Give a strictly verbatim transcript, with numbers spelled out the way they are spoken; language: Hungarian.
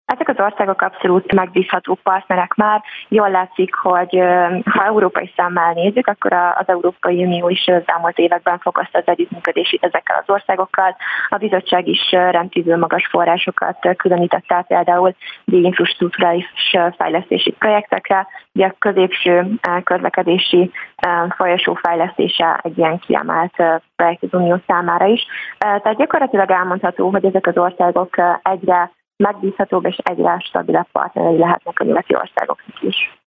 Ezek az országok abszolút megbízható partnerek már. Jól látszik, hogy ha európai szemmel nézzük, akkor az Európai Unió is az elmúlt években fokozta az együttműködését ezekkel az országokkal. A bizottság is rendkívül magas forrásokat különített el például infrastrukturális fejlesztési projektekre. Ugye a középső közlekedési folyosó fejlesztése egy ilyen kiemelt projekt az Unió számára is. Tehát gyakorlatilag elmondható, hogy ezek az országok egyre megbízhatóbb és egyre stabilabb partnerei lehetnek a nyugati országoknak is.